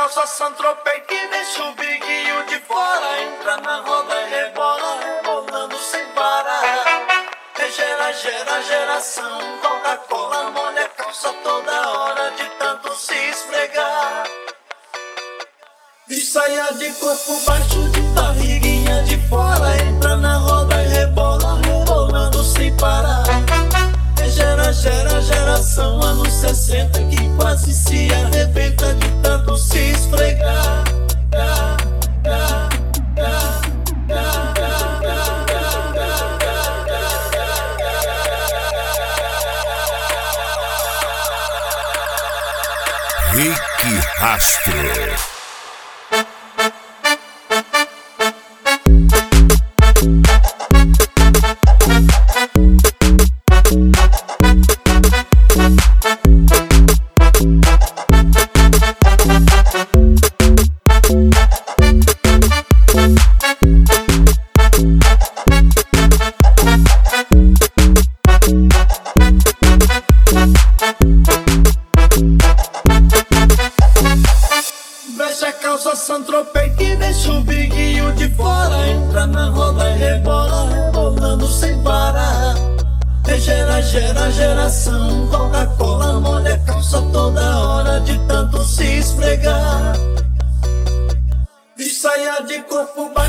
calça Saint-Tropez que deixa o biguinho de fora. Entra na roda e rebola, rebolando sem parar. Gera, gera, geração. Coca-Cola molha a calça toda hora de tanto se esfregar. De saia de corpo baixo, de barriguinha de fora. Entra na roda e rebola, rebolando sem parar. Gera, gera, geração. Anos 60 que quase se arrebenta de tanto se esfregar. Rick Rastro. Veste a calça Saint-Tropez que deixa o biguinho de fora. Entra na roda e rebola, rebolando sem parar. Gera, gera, geração. Coca-Cola molha a calça toda hora de tanto se esfregar. De saia de corpo